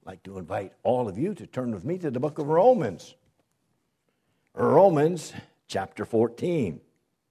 like to invite all of you to turn with me to the book of Romans. Romans chapter 14.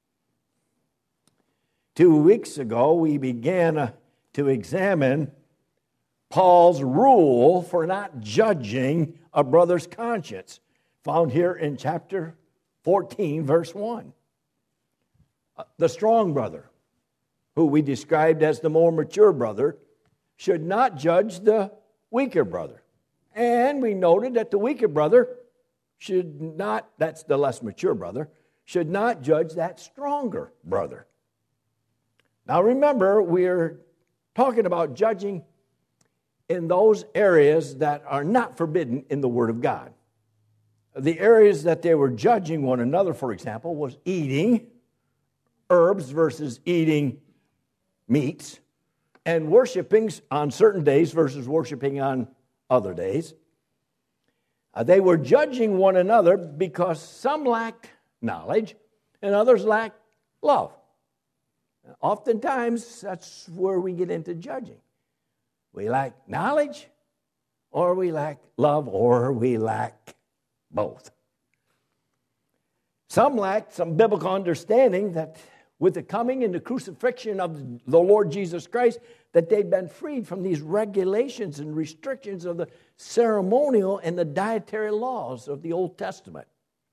2 weeks ago, we began to examine Paul's rule for not judging a brother's conscience, found here in chapter 14, verse 1. The strong brother, who we described as the more mature brother, should not judge the weaker brother. And we noted that the weaker brother should not, that's the less mature brother, should not judge that stronger brother. Now remember, we're talking about judging in those areas that are not forbidden in the Word of God. The areas that they were judging one another, for example, was eating herbs versus eating meats, and worshiping on certain days versus worshiping on other days. They were judging one another because some lacked knowledge and others lacked love. Oftentimes, that's where we get into judging. We lack knowledge, or we lack love, or we lack both. Some lack some biblical understanding that with the coming and the crucifixion of the Lord Jesus Christ, that they've been freed from these regulations and restrictions of the ceremonial and the dietary laws of the Old Testament.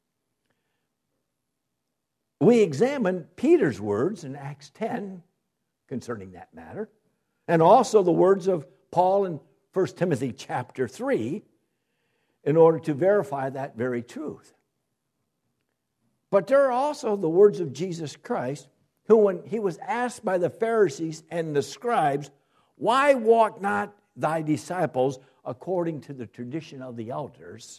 We examined Peter's words in Acts 10 concerning that matter, and also the words of Paul in 1 Timothy chapter 3 in order to verify that very truth. But there are also the words of Jesus Christ, who when he was asked by the Pharisees and the scribes, "Why walk not thy disciples according to the tradition of the elders?"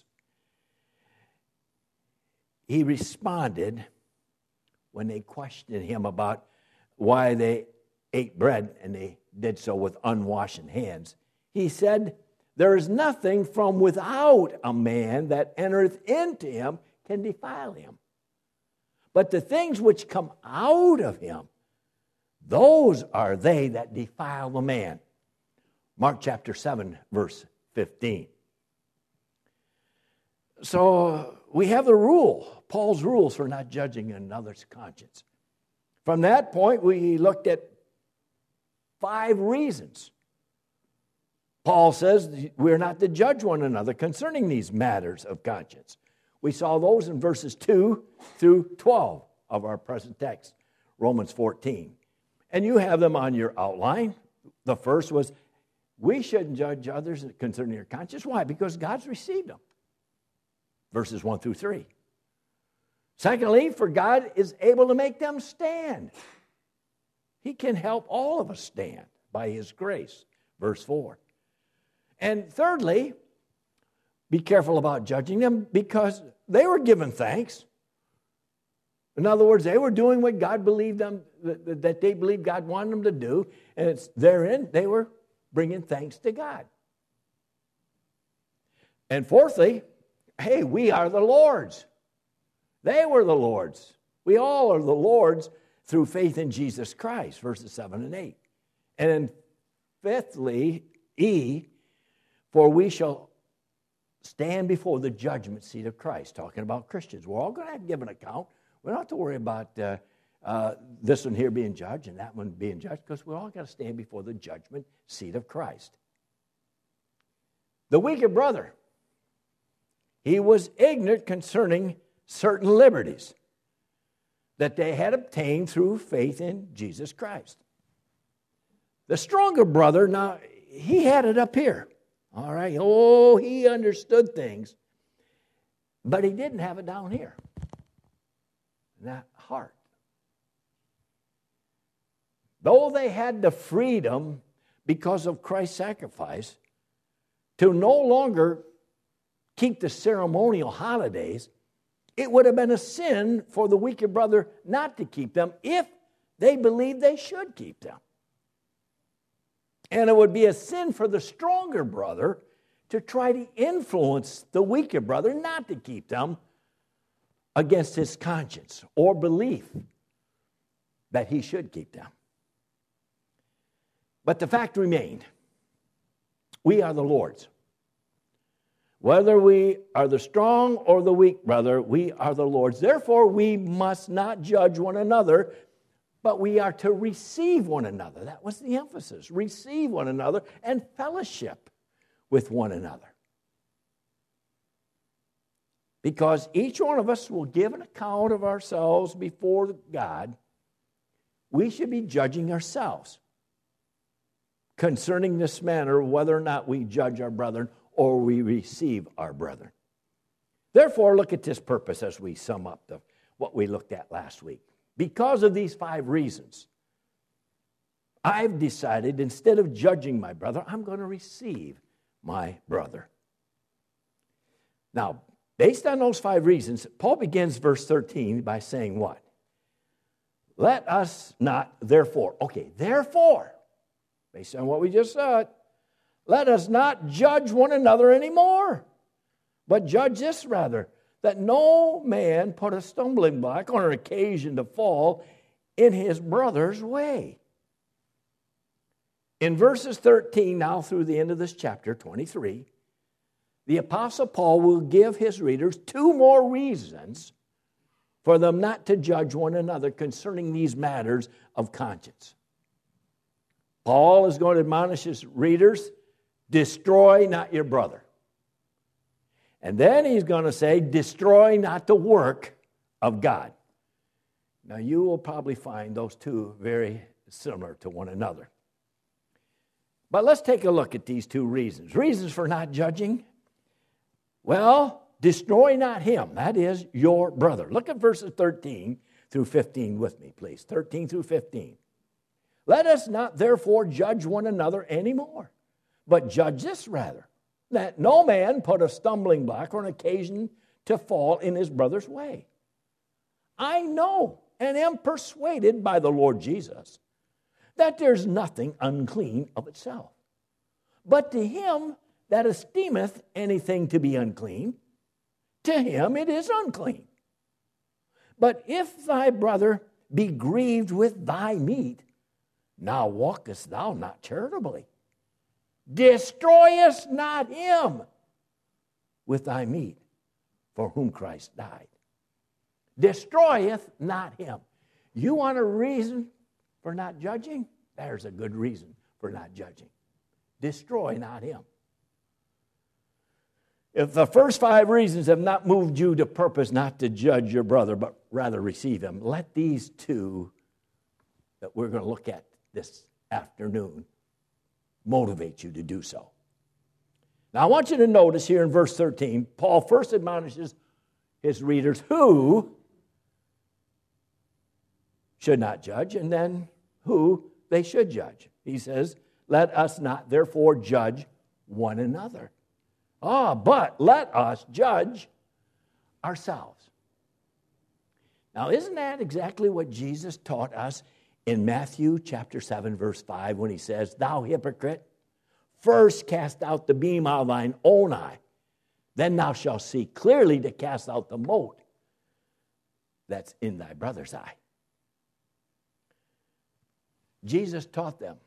he responded when they questioned him about why they ate bread and they did so with unwashed hands. He said, "There is nothing from without a man that entereth into him can defile him. But the things which come out of him, those are they that defile the man." Mark chapter 7, verse 15. So we have the rule, Paul's rules for not judging another's conscience. From that point, we looked at 5 reasons. Paul says we're not to judge one another concerning these matters of conscience. We saw those in verses 2 through 12 of our present text, Romans 14. And you have them on your outline. The first was, we shouldn't judge others concerning their conscience. Why? Because God's received them. Verses 1 through 3. Secondly, for God is able to make them stand. He can help all of us stand by His grace. Verse 4. And thirdly, be careful about judging them because they were given thanks. In other words, they were doing what God believed them, that they believed God wanted them to do, and it's therein they were bringing thanks to God. And fourthly, hey, we are the Lord's. They were the Lord's. We all are the Lord's through faith in Jesus Christ, verses 7 and 8. And then fifthly, for we shall stand before the judgment seat of Christ, talking about Christians. We're all going to have to give an account. We don't have to worry about this one here being judged and that one being judged, because we all got to stand before the judgment seat of Christ. The weaker brother, he was ignorant concerning certain liberties that they had obtained through faith in Jesus Christ. The stronger brother, now, he had it up here. All right. Oh, he understood things. But he didn't have it down here. In that heart. Though they had the freedom because of Christ's sacrifice to no longer keep the ceremonial holidays, it would have been a sin for the weaker brother not to keep them if they believed they should keep them. And it would be a sin for the stronger brother to try to influence the weaker brother not to keep them against his conscience or belief that he should keep them. But the fact remained, we are the Lord's. Whether we are the strong or the weak, brother, we are the Lord's. Therefore, we must not judge one another, but we are to receive one another. That was the emphasis. Receive one another and fellowship with one another. Because each one of us will give an account of ourselves before God, we should be judging ourselves concerning this matter, whether or not we judge our brethren or we receive our brethren. Therefore, look at this purpose as we sum up what we looked at last week. Because of these 5 reasons, I've decided instead of judging my brother, I'm going to receive my brother. Now, based on those 5 reasons, Paul begins verse 13 by saying what? Let us not, therefore, based on what we just said, let us not judge one another anymore, but judge this rather, that no man put a stumbling block on an occasion to fall in his brother's way. In verses 13 now through the end of this chapter, 23, the Apostle Paul will give his readers 2 more reasons for them not to judge one another concerning these matters of conscience. Paul is going to admonish his readers, destroy not your brother. And then he's going to say, destroy not the work of God. Now, you will probably find those 2 very similar to one another. But let's take a look at these 2 reasons. Reasons for not judging. Well, destroy not him, that is, your brother. Look at verses 13 through 15 with me, please. 13 through 15. Let us not therefore judge one another anymore, but judge this rather, that no man put a stumbling block or an occasion to fall in his brother's way. I know and am persuaded by the Lord Jesus that there's nothing unclean of itself. But to him that esteemeth anything to be unclean, to him it is unclean. But if thy brother be grieved with thy meat, now walkest thou not charitably. Destroyest not him with thy meat, for whom Christ died. Destroyeth not him. You want a reason for not judging? There's a good reason for not judging. Destroy not him. If the first 5 reasons have not moved you to purpose not to judge your brother, but rather receive him, let these 2 that we're going to look at this afternoon motivate you to do so. Now, I want you to notice here in verse 13, Paul first admonishes his readers who should not judge, and then who they should judge. He says, let us not therefore judge one another. But let us judge ourselves. Now, isn't that exactly what Jesus taught us in Matthew chapter 7, verse 5, when he says, thou hypocrite, first cast out the beam out of thine own eye, then thou shalt see clearly to cast out the mote that's in thy brother's eye. Jesus taught them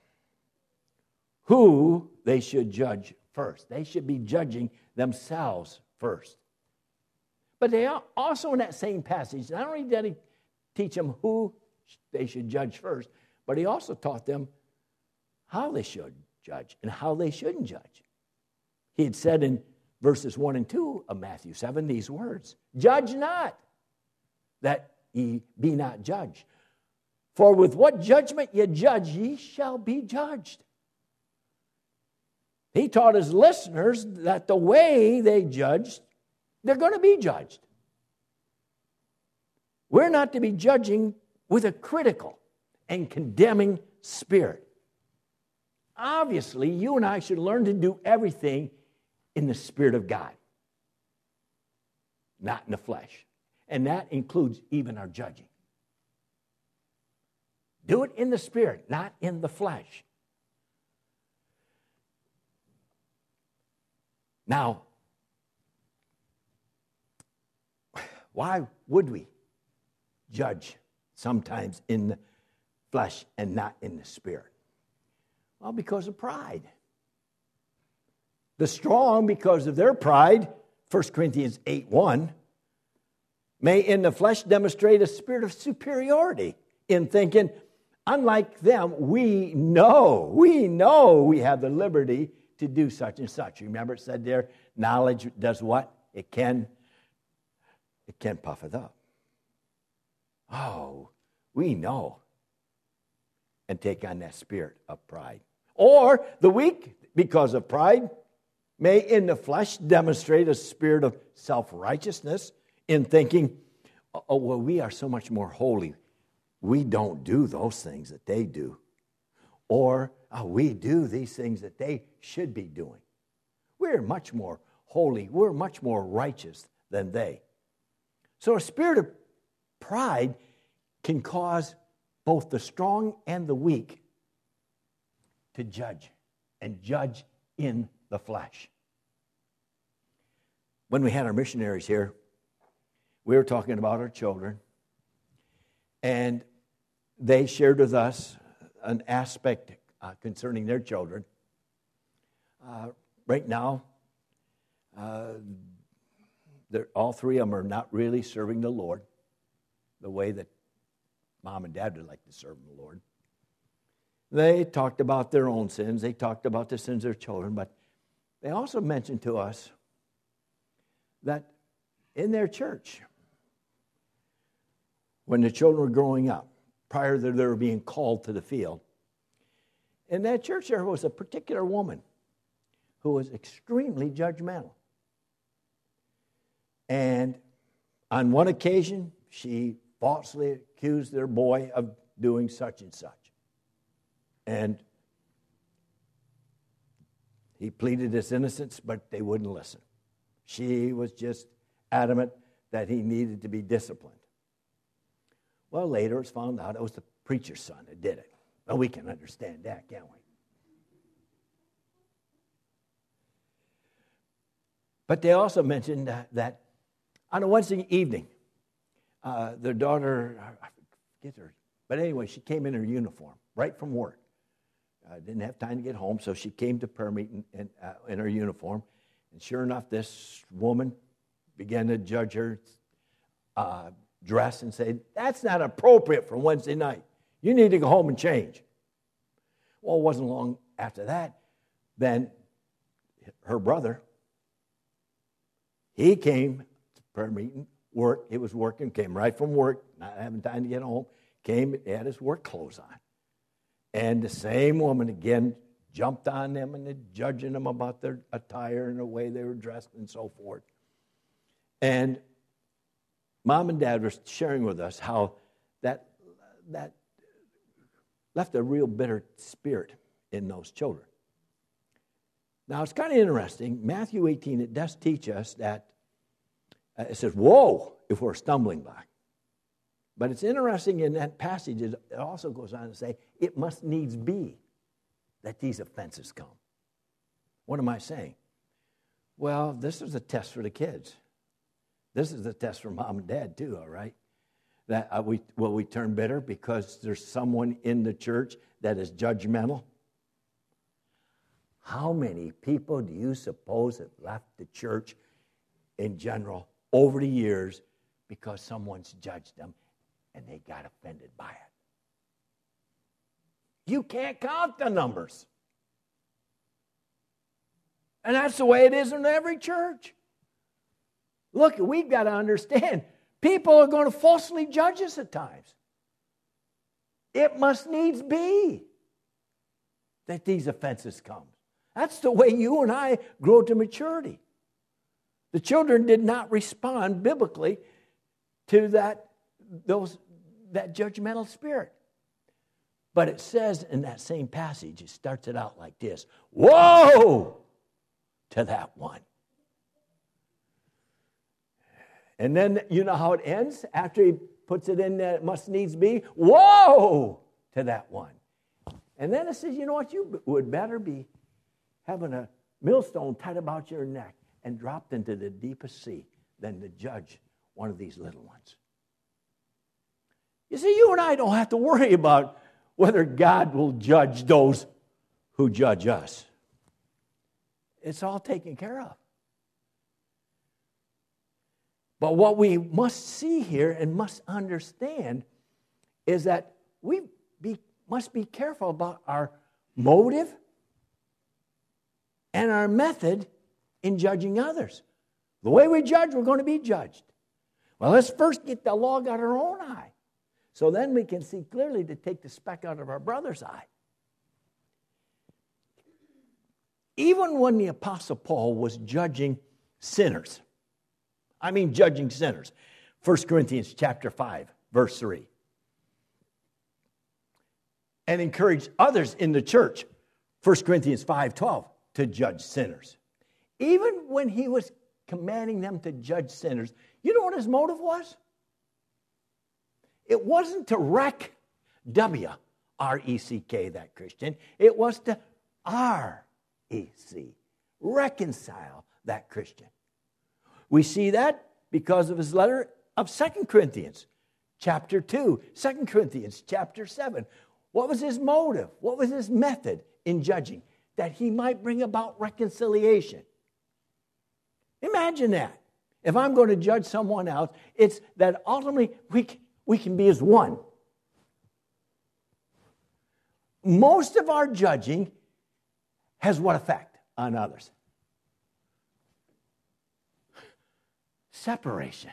who they should judge first. They should be judging themselves first. But they are also in that same passage, not only did he teach them who they should judge first, but he also taught them how they should judge and how they shouldn't judge. He had said in verses 1 and 2 of Matthew 7 these words, judge not, that ye be not judged. For with what judgment ye judge, ye shall be judged. He taught his listeners that the way they judged, they're going to be judged. We're not to be judging with a critical and condemning spirit. Obviously, you and I should learn to do everything in the Spirit of God, not in the flesh. And that includes even our judging. Do it in the Spirit, not in the flesh. Now, why would we judge sometimes in the flesh and not in the Spirit? Well, because of pride. The strong, because of their pride, 1 Corinthians 8:1, may in the flesh demonstrate a spirit of superiority in thinking, unlike them, we know we have the liberty to do such and such. Remember it said there, knowledge does what? It can puffeth up. Oh, we know. And take on that spirit of pride. Or the weak, because of pride, may in the flesh demonstrate a spirit of self-righteousness in thinking, oh, well, we are so much more holy. We don't do those things that they do. Or we do these things that they should be doing. We're much more holy. We're much more righteous than they. So a spirit of pride can cause both the strong and the weak to judge, and judge in the flesh. When we had our missionaries here, we were talking about our children, and they shared with us an aspect concerning their children. Right now, all three of them are not really serving the Lord the way that Mom and Dad would like to serve the Lord. They talked about their own sins. They talked about the sins of their children, but they also mentioned to us that in their church, when the children were growing up, prior to their being called to the field, in that church there was a particular woman who was extremely judgmental. And on one occasion, she falsely accused their boy of doing such and such. And he pleaded his innocence, but they wouldn't listen. She was just adamant that he needed to be disciplined. Well, later it's found out it was the preacher's son that did it. Well, we can understand that, can't we? But they also mentioned that on a Wednesday evening, their daughter, I forget her, but anyway, she came in her uniform right from work. Didn't have time to get home, so she came to prayer meeting in her uniform. And sure enough, this woman began to judge her dress and say, that's not appropriate for Wednesday night. You need to go home and change. Well, it wasn't long after that, then her brother, he came to prayer meeting, he was working, came right from work, not having time to get home, came, had his work clothes on. And the same woman again jumped on them and judging them about their attire and the way they were dressed and so forth. And Mom and Dad were sharing with us how that left a real bitter spirit in those children. Now, it's kind of interesting. Matthew 18, it does teach us that it says, woe, if we're a stumbling block. But it's interesting in that passage, it also goes on to say, it must needs be that these offenses come. What am I saying? Well, this is a test for the kids. This is a test for Mom and Dad too, all right? That will we turn bitter because there's someone in the church that is judgmental? How many people do you suppose have left the church in general over the years because someone's judged them and they got offended by it? You can't count the numbers. And that's the way it is in every church. Look, we've got to understand, people are going to falsely judge us at times. It must needs be that these offenses come. That's the way you and I grow to maturity. The children did not respond biblically to that judgmental spirit. But it says in that same passage, it starts it out like this: woe to that one. And then you know how it ends after he puts it in that it must needs be? Woe to that one. And then it says, you know what, you would better be having a millstone tied about your neck and dropped into the deepest sea than to judge one of these little ones. You see, you and I don't have to worry about whether God will judge those who judge us. It's all taken care of. But what we must see here and must understand is that we must be careful about our motive and our method in judging others. The way we judge, we're going to be judged. Well, let's first get the log out of our own eye, so then we can see clearly to take the speck out of our brother's eye. Even when the Apostle Paul was judging sinners, judging sinners. 1 Corinthians chapter 5, verse 3. And encourage others in the church, 1 Corinthians 5:12, to judge sinners. Even when he was commanding them to judge sinners, you know what his motive was? It wasn't to wreck W-R-E-C-K, that Christian. It was to R-E-C, reconcile that Christian. We see that because of his letter of 2 Corinthians chapter 2, 2 Corinthians chapter 7. What was his motive? What was his method in judging? That he might bring about reconciliation. Imagine that. If I'm going to judge someone else, it's that ultimately we can be as one. Most of our judging has what effect on others? Separation.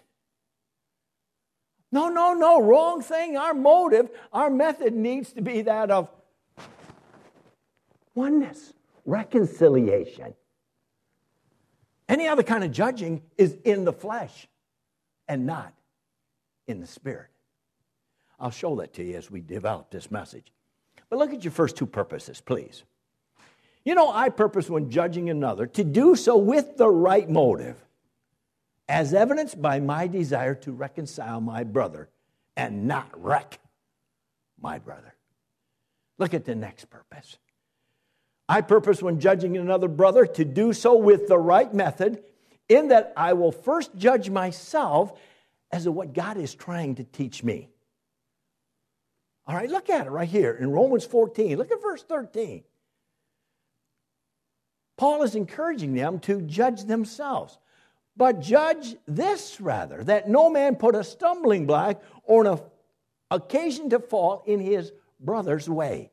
No, wrong thing. Our motive, our method needs to be that of oneness, reconciliation. Any other kind of judging is in the flesh and not in the spirit. I'll show that to you as we develop this message. But look at your first two purposes, please. I purpose when judging another to do so with the right motive, as evidenced by my desire to reconcile my brother and not wreck my brother. Look at the next purpose. I purpose when judging another brother to do so with the right method, in that I will first judge myself as to what God is trying to teach me. All right, look at it right here in Romans 14. Look at verse 13. Paul is encouraging them to judge themselves. But judge this rather, that no man put a stumbling block or an occasion to fall in his brother's way.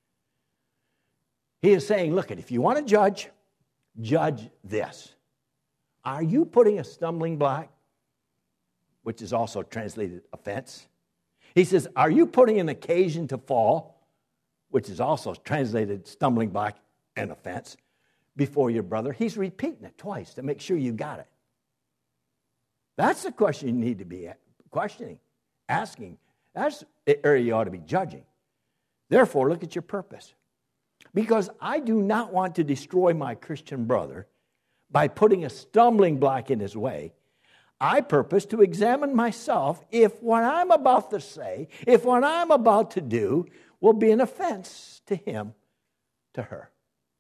He is saying, look, if you want to judge this. Are you putting a stumbling block, which is also translated offense? He says, are you putting an occasion to fall, which is also translated stumbling block and offense, before your brother? He's repeating it twice to make sure you got it. That's the question you need to be questioning, asking. That's the area you ought to be judging. Therefore, look at your purpose. Because I do not want to destroy my Christian brother by putting a stumbling block in his way, I purpose to examine myself if what I'm about to say, if what I'm about to do will be an offense to him, to her.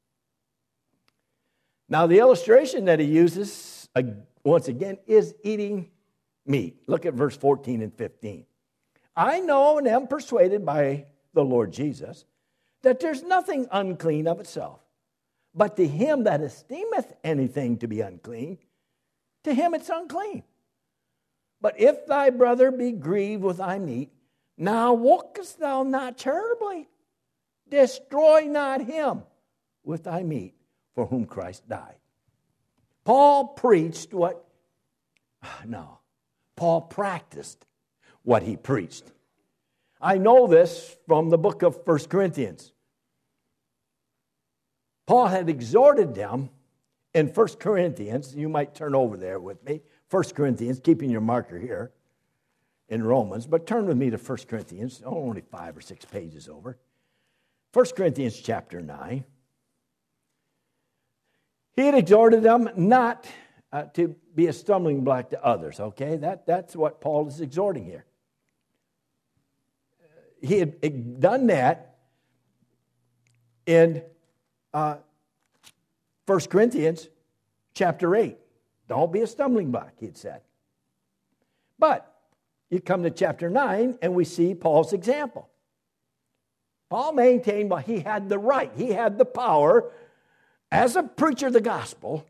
Now, the illustration that he uses, once again, is eating meat. Look at verse 14 and 15. I know and am persuaded by the Lord Jesus that there's nothing unclean of itself, but to him that esteemeth anything to be unclean, to him it's unclean. But if thy brother be grieved with thy meat, now walkest thou not charitably? Destroy not him with thy meat, for whom Christ died. Paul preached Paul practiced what he preached. I know this from the book of 1 Corinthians. Paul had exhorted them in 1 Corinthians. You might turn over there with me. 1 Corinthians, keeping your marker here in Romans, but turn with me to 1 Corinthians, only 5 or 6 pages over. 1 Corinthians chapter 9. He had exhorted them not to be a stumbling block to others, okay? That's what Paul is exhorting here. He had done that in 1 Corinthians chapter 8. Don't be a stumbling block, he had said. But you come to chapter 9 and we see Paul's example. Paul maintained he had the right, he had the power as a preacher of the gospel,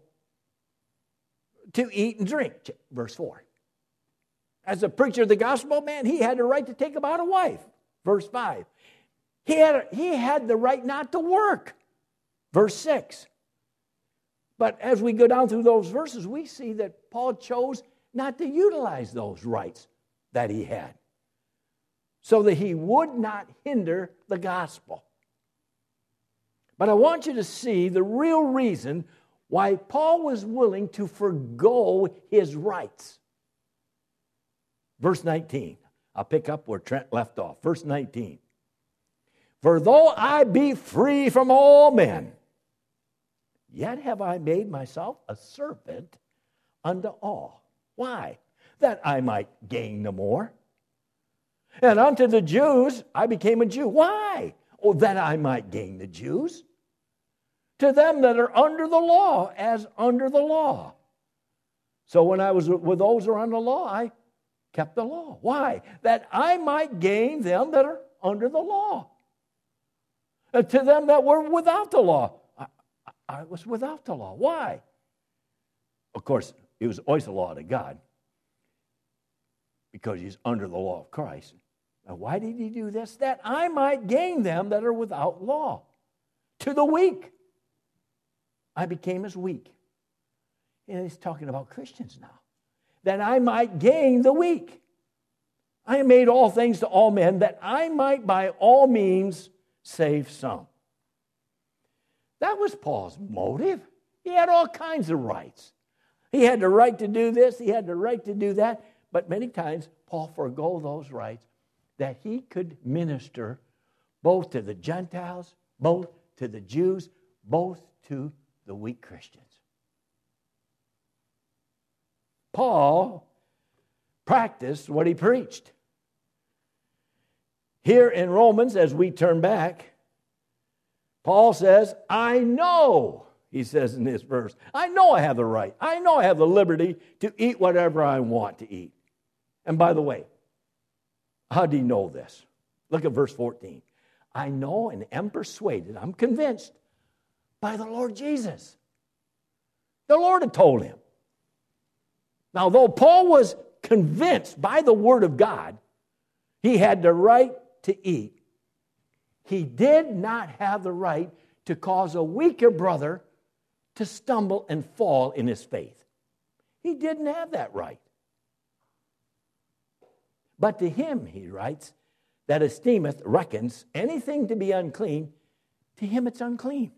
to eat and drink, verse 4. As a preacher of the gospel, man, he had the right to take about a wife, verse 5. He had the right not to work, verse 6. But as we go down through those verses, we see that Paul chose not to utilize those rights that he had, so that he would not hinder the gospel. But I want you to see the real reason why Paul was willing to forgo his rights. Verse 19. I'll pick up where Trent left off. Verse 19. For though I be free from all men, yet have I made myself a servant unto all. Why? That I might gain the more. And unto the Jews I became a Jew. Why? Oh, that I might gain the Jews. To them that are under the law, as under the law. So when I was with those who are under the law, I kept the law. Why? That I might gain them that are under the law. And to them that were without the law, I was without the law. Why? Of course, it was always the law to God, because he's under the law of Christ. Now, why did he do this? That I might gain them that are without law. To the weak, I became as weak. And he's talking about Christians now. That I might gain the weak. I have made all things to all men, that I might by all means save some. That was Paul's motive. He had all kinds of rights. He had the right to do this, he had the right to do that, but many times Paul forgo those rights that he could minister both to the Gentiles, both to the Jews, both to the weak Christians. Paul practiced what he preached. Here in Romans, as we turn back, Paul says, I know, he says in this verse, I know I have the right. I know I have the liberty to eat whatever I want to eat. And by the way, how do you know this? Look at verse 14. I know and am persuaded, I'm convinced, by the Lord Jesus. The Lord had told him. Now, though Paul was convinced by the Word of God, he had the right to eat. He did not have the right to cause a weaker brother to stumble and fall in his faith. He didn't have that right. But to him, he writes, that esteemeth, reckons anything to be unclean, to him it's unclean.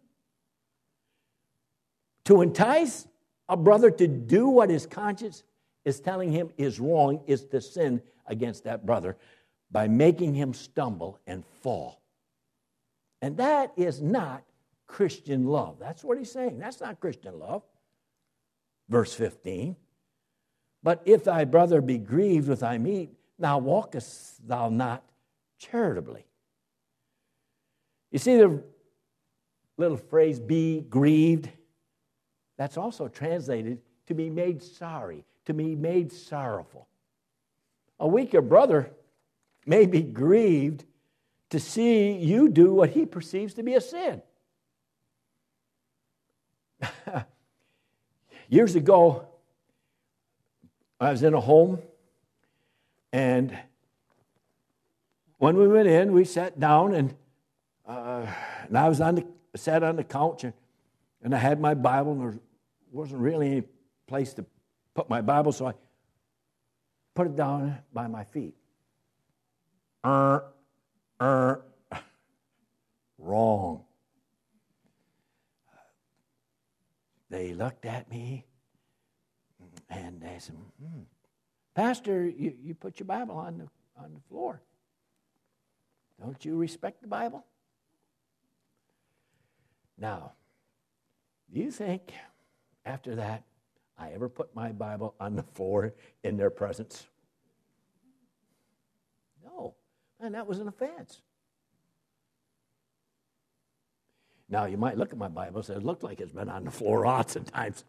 To entice a brother to do what his conscience is telling him is wrong is to sin against that brother by making him stumble and fall. And that is not Christian love. That's what he's saying. That's not Christian love. Verse 15. But if thy brother be grieved with thy meat, now walkest thou not charitably. You see the little phrase, be grieved? That's also translated to be made sorry, to be made sorrowful. A weaker brother may be grieved to see you do what he perceives to be a sin. Years ago, I was in a home, and when we went in, we sat down, and I was sat on the couch, and I had my Bible, and there wasn't really any place to put my Bible, so I put it down by my feet. Wrong. They looked at me, and they said, Pastor, you put your Bible on the floor. Don't you respect the Bible? Now, do you think after that I ever put my Bible on the floor in their presence? No. And that was an offense. Now, you might look at my Bible and say, it looked like it's been on the floor lots of times.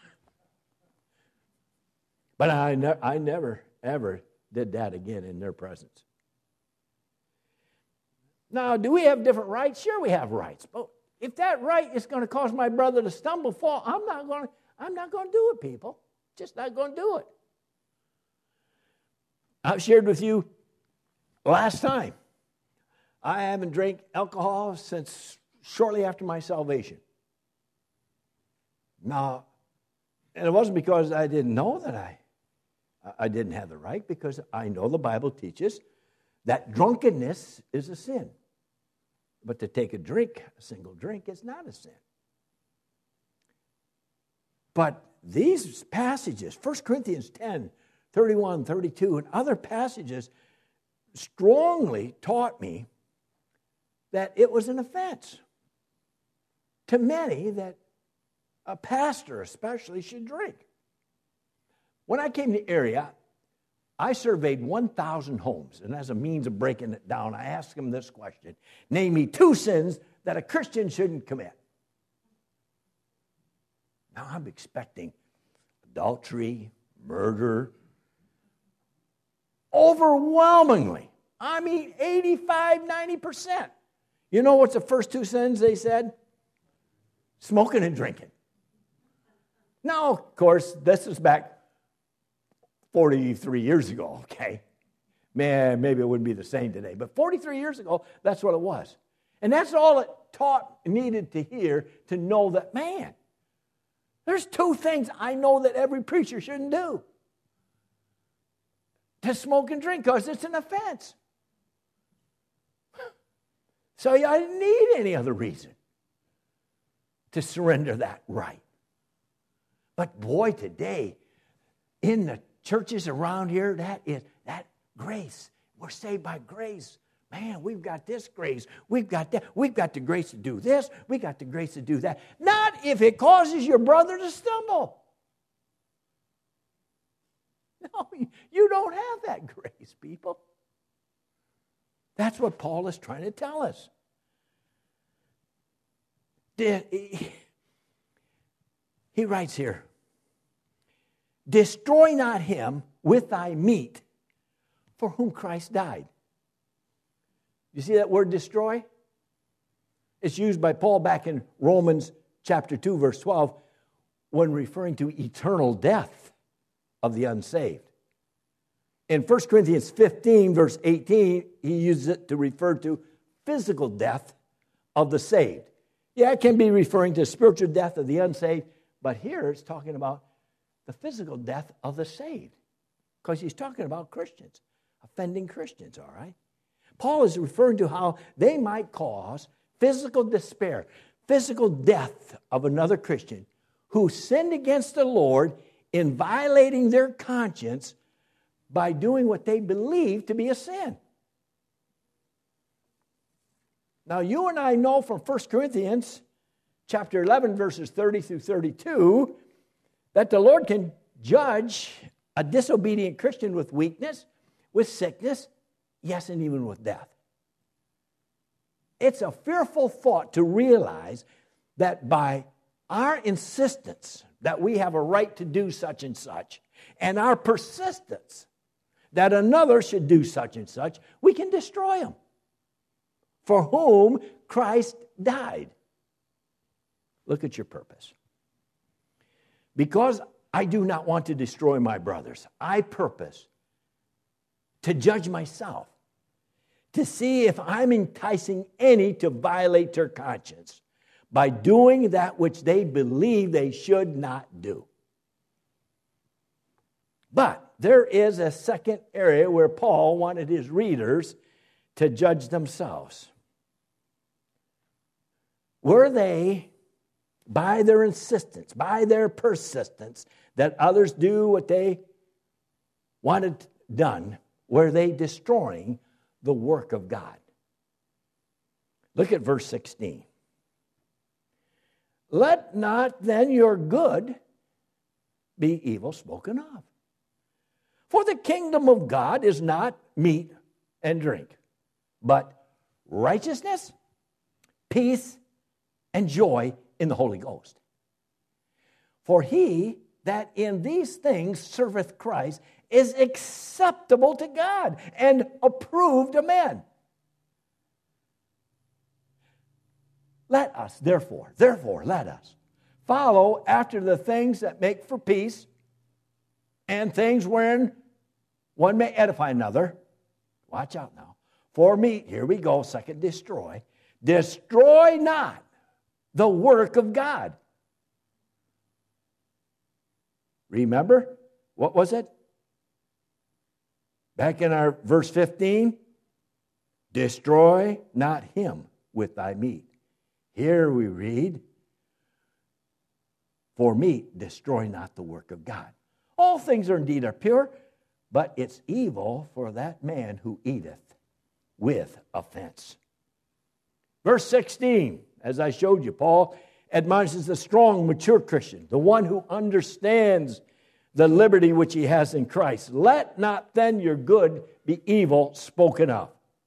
But I never, ever did that again in their presence. Now, do we have different rights? Sure, we have rights. But If that right is going to cause my brother to stumble, fall, I'm not going to do it, people. Just not going to do it. I've shared with you last time, I haven't drank alcohol since shortly after my salvation. Now, and it wasn't because I didn't know that I didn't have the right, because I know the Bible teaches that drunkenness is a sin. But to take a single drink, is not a sin. But these passages, 1 Corinthians 10, 31, 32, and other passages strongly taught me that it was an offense to many that a pastor especially should drink. When I came to the area, I surveyed 1,000 homes, and as a means of breaking it down, I asked them this question: name me 2 sins that a Christian shouldn't commit. Now I'm expecting adultery, murder. Overwhelmingly, I mean 85-90%. You know what's the first 2 sins they said? Smoking and drinking. Now, of course, this is back 43 years ago, okay? Man, maybe it wouldn't be the same today, but 43 years ago, that's what it was. And that's all it needed to hear to know that, man, there's 2 things I know that every preacher shouldn't do. To smoke and drink, because it's an offense. So I didn't need any other reason to surrender that right. But boy, today, in the churches around here, that grace. We're saved by grace. Man, we've got this grace. We've got that. We've got the grace to do this. We've got the grace to do that. Not if it causes your brother to stumble. No, you don't have that grace, people. That's what Paul is trying to tell us. He writes here, destroy not him with thy meat for whom Christ died. You see that word destroy? It's used by Paul back in Romans chapter 2, verse 12, when referring to eternal death of the unsaved. In 1 Corinthians 15, verse 18, he uses it to refer to physical death of the saved. Yeah, it can be referring to spiritual death of the unsaved, but here it's talking about the physical death of the saved, because he's talking about Christians, offending Christians, all right? Paul is referring to how they might cause physical despair, physical death of another Christian who sinned against the Lord in violating their conscience by doing what they believe to be a sin. Now, you and I know from 1 Corinthians chapter 11, verses 30 through 32, that the Lord can judge a disobedient Christian with weakness, with sickness, yes, and even with death. It's a fearful thought to realize that by our insistence that we have a right to do such and such, and our persistence that another should do such and such, we can destroy him, for whom Christ died. Look at your purpose. Because I do not want to destroy my brothers, I purpose to judge myself, to see if I'm enticing any to violate their conscience by doing that which they believe they should not do. But there is a second area where Paul wanted his readers to judge themselves. Were they, by their insistence, by their persistence, that others do what they wanted done, were they destroying the work of God? Look at verse 16. Let not then your good be evil spoken of. For the kingdom of God is not meat and drink, but righteousness, peace, and joy in the Holy Ghost. For he that in these things serveth Christ is acceptable to God and approved of men. Let us, therefore, let us follow after the things that make for peace and things wherein one may edify another. Watch out now. For me, here we go, second destroy. Destroy not the work of God. Remember, what was it? Back in our verse 15, destroy not him with thy meat. Here we read, for meat, destroy not the work of God. All things are indeed pure, but it's evil for that man who eateth with offense. Verse 16, as I showed you, Paul admonishes the strong, mature Christian, the one who understands the liberty which he has in Christ. Let not then your good be evil spoken of.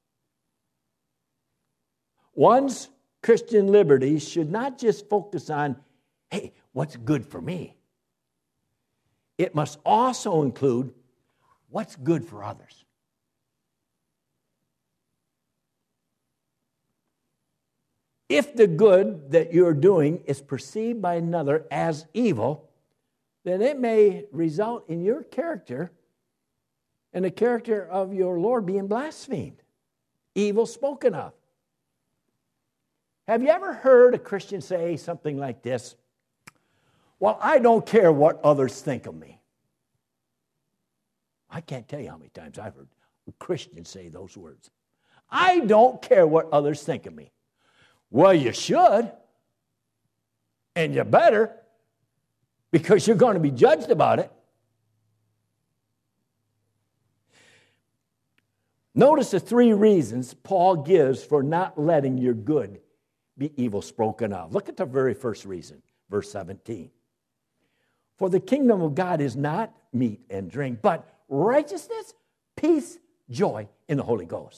One's Christian liberty should not just focus on, hey, what's good for me? It must also include what's good for others. If the good that you're doing is perceived by another as evil, then it may result in your character and the character of your Lord being blasphemed, evil spoken of. Have you ever heard a Christian say something like this? Well, I don't care what others think of me. I can't tell you how many times I've heard Christians say those words. I don't care what others think of me. Well, you should, and you better, because you're going to be judged about it. Notice the three reasons Paul gives for not letting your good be evil spoken of. Look at the very first reason, verse 17. For the kingdom of God is not meat and drink, but righteousness, peace, joy in the Holy Ghost.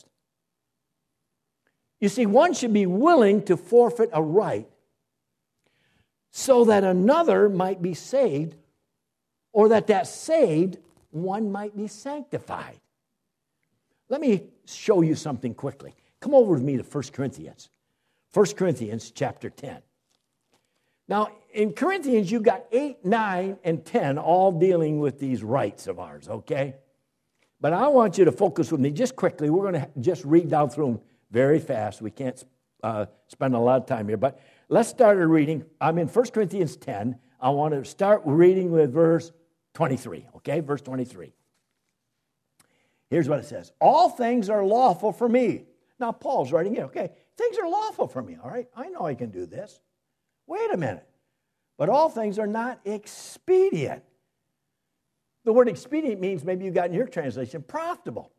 You see, one should be willing to forfeit a right so that another might be saved, or that saved one might be sanctified. Let me show you something quickly. Come over with me to 1 Corinthians. 1 Corinthians chapter 10. Now, in Corinthians, you've got 8, 9, and 10 all dealing with these rights of ours, okay? But I want you to focus with me just quickly. We're going to just read down through them very fast. We can't spend a lot of time here. But let's start reading. I'm in 1 Corinthians 10. I want to start reading with verse 23, okay? Verse 23. Here's what it says. All things are lawful for me. Now, Paul's writing it, okay? Things are lawful for me, all right? I know I can do this. Wait a minute. But all things are not expedient. The word expedient means, maybe you got in your translation, profitable.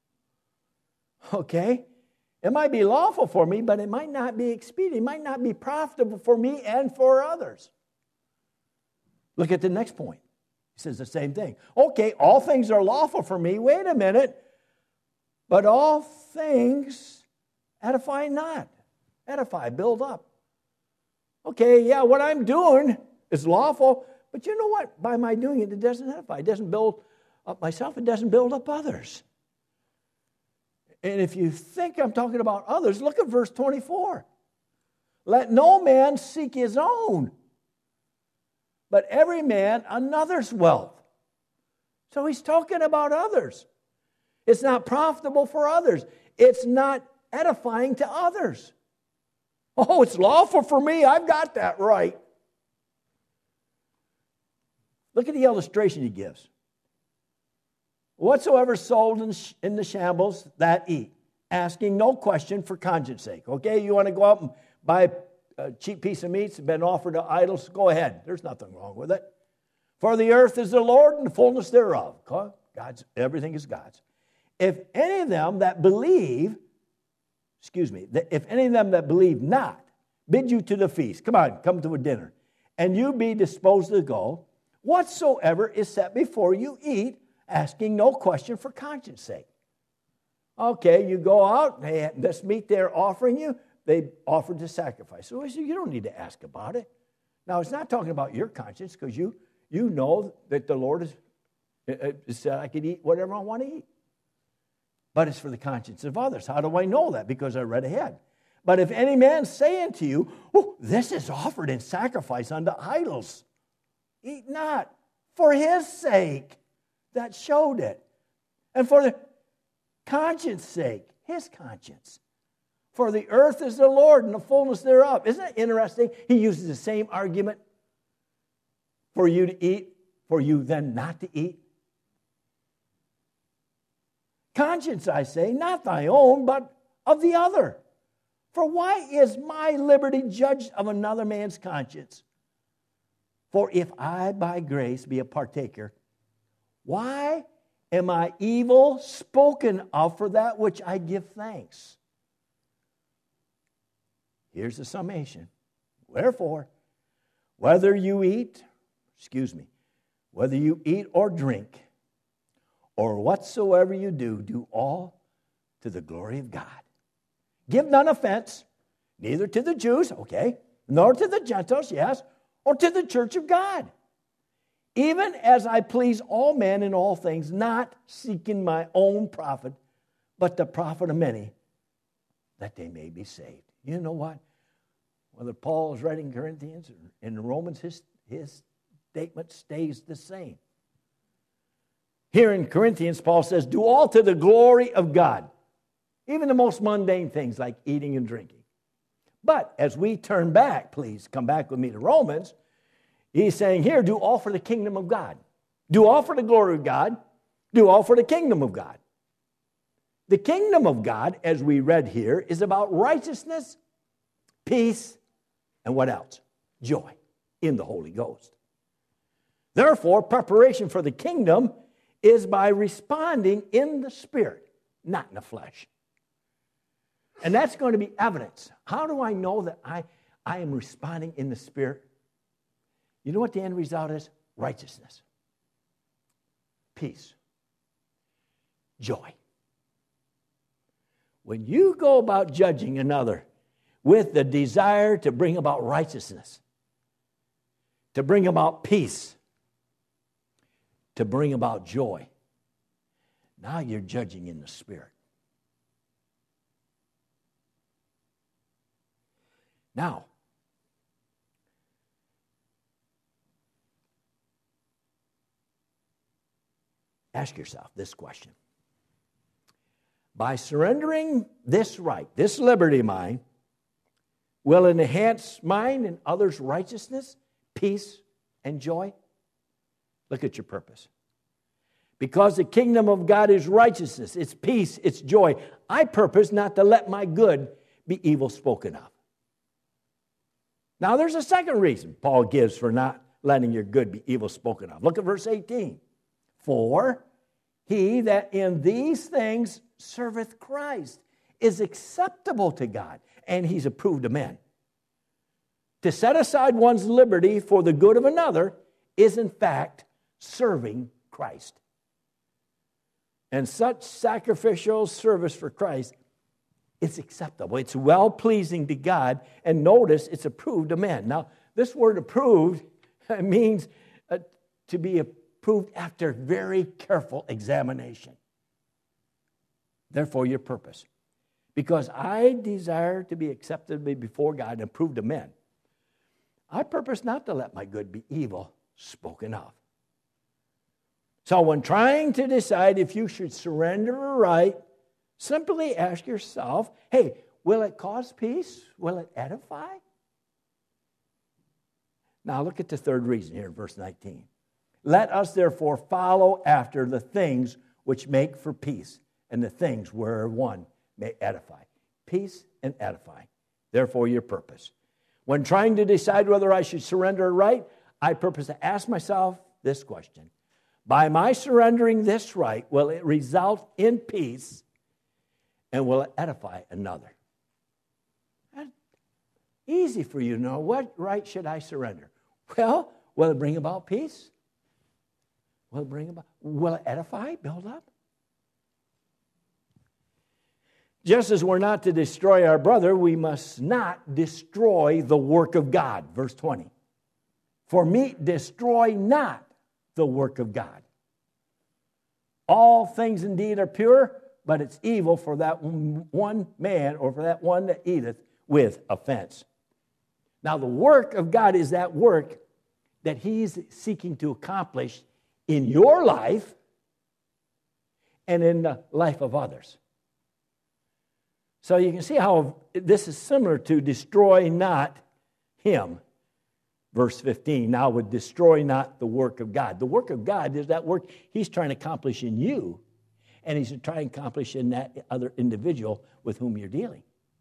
Okay? It might be lawful for me, but it might not be expedient. It might not be profitable for me and for others. Look at the next point. He says the same thing. Okay, all things are lawful for me. Wait a minute. But all things edify not. Edify, build up. Okay, yeah, what I'm doing is lawful, but you know what? By my doing it, it doesn't edify. It doesn't build up myself. It doesn't build up others. And if you think I'm talking about others, look at verse 24. Let no man seek his own, but every man another's wealth. So he's talking about others. It's not profitable for others. It's not edifying to others. Oh, it's lawful for me. I've got that right. Look at the illustration he gives. Whatsoever sold in the shambles, that eat, asking no question for conscience sake. Okay, you want to go out and buy a cheap piece of meat that's been offered to idols? Go ahead. There's nothing wrong with it. For the earth is the Lord and the fullness thereof. Everything is God's. If any of them that believe, if any of them that believe not bid you to the feast, come to a dinner, and you be disposed to go, whatsoever is set before you, eat, asking no question for conscience sake. Okay, you go out, this meat they're offering you, they offered to sacrifice. So you don't need to ask about it. Now, it's not talking about your conscience, because you know that the Lord has said I can eat whatever I want to eat. But it's for the conscience of others. How do I know that? Because I read ahead. But if any man say unto you, oh, this is offered in sacrifice unto idols, eat not for his sake that showed it, and for the conscience sake, his conscience. For the earth is the Lord and the fullness thereof. Isn't it interesting? He uses the same argument for you to eat, for you then not to eat. Conscience, I say, not thy own, but of the other. For why is my liberty judged of another man's conscience? For if I by grace be a partaker, why am I evil spoken of for that which I give thanks? Here's the summation. Wherefore, whether you eat or drink, or whatsoever you do, do all to the glory of God. Give none offense, neither to the Jews, okay, nor to the Gentiles, yes, or to the church of God. Even as I please all men in all things, not seeking my own profit, but the profit of many, that they may be saved. You know what? Whether Paul is writing Corinthians or in Romans, his statement stays the same. Here in Corinthians, Paul says, do all to the glory of God. Even the most mundane things like eating and drinking. But as we turn back, please come back with me to Romans, he's saying here, do all for the kingdom of God. Do all for the glory of God. Do all for the kingdom of God. The kingdom of God, as we read here, is about righteousness, peace, and what else? Joy in the Holy Ghost. Therefore, preparation for the kingdom is by responding in the Spirit, not in the flesh. And that's going to be evidence. How do I know that I am responding in the Spirit? You know what the end result is? Righteousness, peace, joy. When you go about judging another with the desire to bring about righteousness, to bring about peace, to bring about joy, now you're judging in the Spirit. Now, ask yourself this question. By surrendering this right, this liberty of mine, will it enhance mine and others' righteousness, peace, and joy? Look at your purpose. Because the kingdom of God is righteousness, it's peace, it's joy. I purpose not to let my good be evil spoken of. Now, there's a second reason Paul gives for not letting your good be evil spoken of. Look at verse 18. For he that in these things serveth Christ is acceptable to God, and he's approved of men. To set aside one's liberty for the good of another is, in fact, serving Christ. And such sacrificial service for Christ, it's acceptable. It's well-pleasing to God. And notice, it's approved of men. Now, this word approved means to be approved after very careful examination. Therefore, your purpose. Because I desire to be accepted before God and approved of men, I purpose not to let my good be evil spoken of. So when trying to decide if you should surrender a right, simply ask yourself, hey, will it cause peace? Will it edify? Now look at the third reason here in verse 19. Let us therefore follow after the things which make for peace and the things where one may edify. Peace and edify. Therefore your purpose. When trying to decide whether I should surrender a right, I purpose to ask myself this question. By my surrendering this right, will it result in peace and will it edify another? That's easy for you to know. What right should I surrender? Well, will it bring about peace? Will it edify, build up? Just as we're not to destroy our brother, we must not destroy the work of God. Verse 20. For meat destroy not the work of God. All things indeed are pure, but it's evil for that one man or for that one that eateth with offense. Now, the work of God is that work that He's seeking to accomplish in your life and in the life of others. So you can see how this is similar to destroy not him. Verse 15, now would destroy not the work of God. The work of God is that work He's trying to accomplish in you, and He's trying to accomplish in that other individual with whom you're dealing.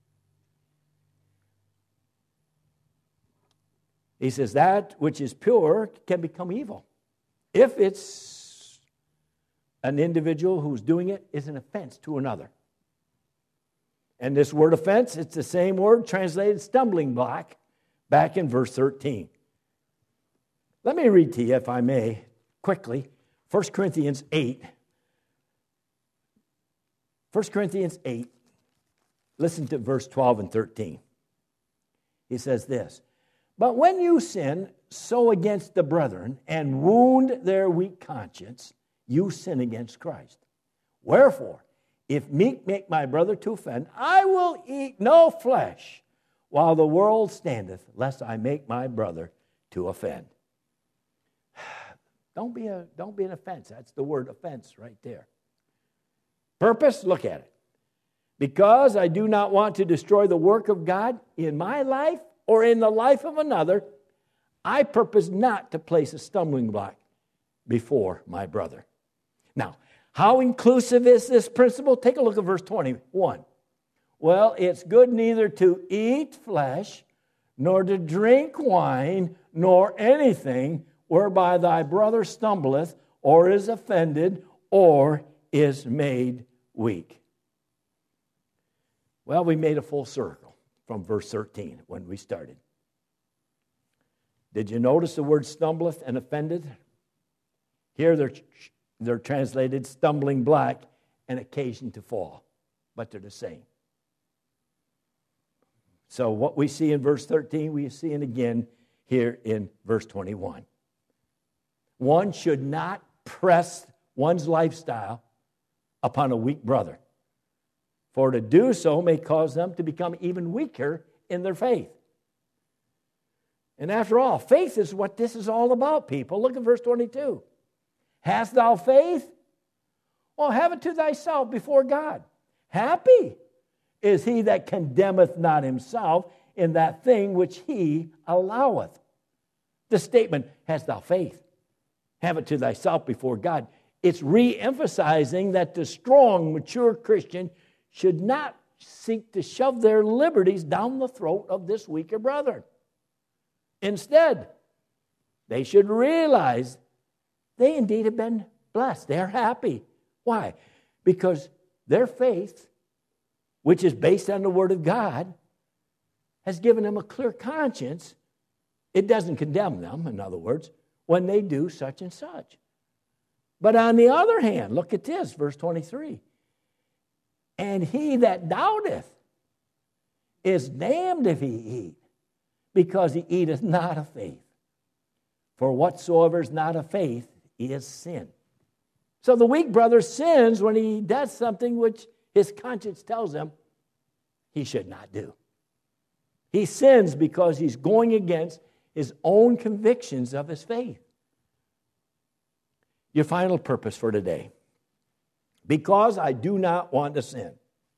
He says that which is pure can become evil if it's an individual who's doing it is an offense to another. And this word offense, it's the same word translated stumbling block back in verse 13. Let me read to you, if I may, quickly, 1 Corinthians 8. 1 Corinthians 8, listen to verse 12 and 13. He says this, but when you sin, so against the brethren, and wound their weak conscience, you sin against Christ. Wherefore, if meat make my brother to offend, I will eat no flesh while the world standeth, lest I make my brother to offend. Don't be an offense. That's the word offense right there. Purpose, look at it. Because I do not want to destroy the work of God in my life or in the life of another, I purpose not to place a stumbling block before my brother. Now, how inclusive is this principle? Take a look at verse 21. Well, it's good neither to eat flesh, nor to drink wine, nor anything whereby thy brother stumbleth, or is offended, or is made weak. Well, we made a full circle from verse 13 when we started. Did you notice the word stumbleth and offended? Here they're translated stumbling block and occasion to fall, but they're the same. So what we see in verse 13, we see it again here in verse 21. One should not press one's lifestyle upon a weak brother, for to do so may cause them to become even weaker in their faith. And after all, faith is what this is all about, people. Look at verse 22. Hast thou faith? Well, have it to thyself before God. Happy is he that condemneth not himself in that thing which he alloweth. The statement, hast thou faith? Have it to thyself before God. It's re-emphasizing that the strong, mature Christian should not seek to shove their liberties down the throat of this weaker brother. Instead, they should realize they indeed have been blessed. They're happy. Why? Because their faith, which is based on the Word of God, has given them a clear conscience. It doesn't condemn them, in other words, when they do such and such. But on the other hand, look at this, verse 23. And he that doubteth is damned if he eat, because he eateth not of faith. For whatsoever is not of faith is sin. So the weak brother sins when he does something which his conscience tells him he should not do. He sins because he's going against his own convictions of his faith. Your final purpose for today. Because I do not want to sin.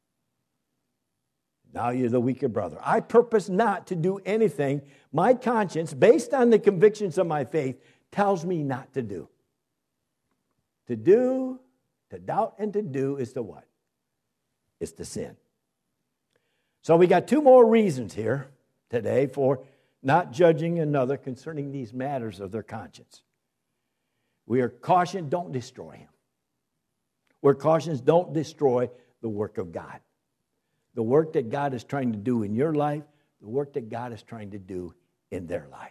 Now you're the weaker brother. I purpose not to do anything my conscience, based on the convictions of my faith, tells me not to do. To do, to doubt, and to do is to what? It's to sin. So we got two more reasons here today for not judging another concerning these matters of their conscience. We are cautioned, don't destroy him. We're cautioned, don't destroy the work of God. The work that God is trying to do in your life, the work that God is trying to do in their life.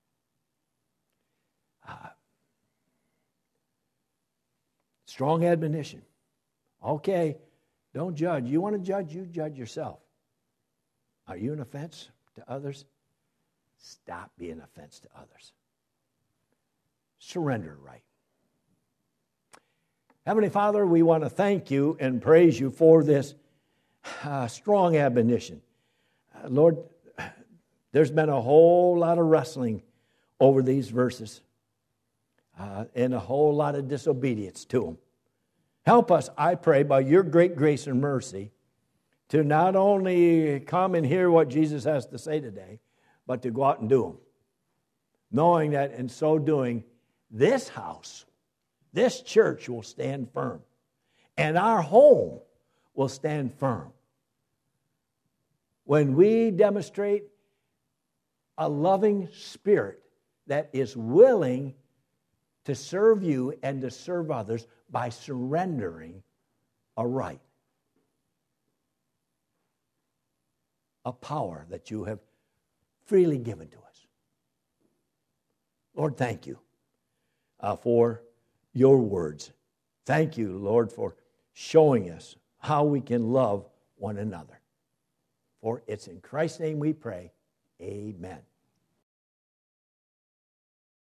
Strong admonition. Okay, don't judge. You want to judge, you judge yourself. Are you an offense to others? Stop being an offense to others. Surrender right. Heavenly Father, we want to thank you and praise you for this strong admonition. Lord, there's been a whole lot of wrestling over these verses and a whole lot of disobedience to them. Help us, I pray, by your great grace and mercy, to not only come and hear what Jesus has to say today, but to go out and do them. Knowing that in so doing, this house, this church will stand firm. And our home will stand firm. When we demonstrate a loving spirit that is willing to serve you and to serve others by surrendering a right, a power that you have freely given to us. Lord, thank you for your words. Thank you, Lord, for showing us how we can love one another. For it's in Christ's name we pray. Amen.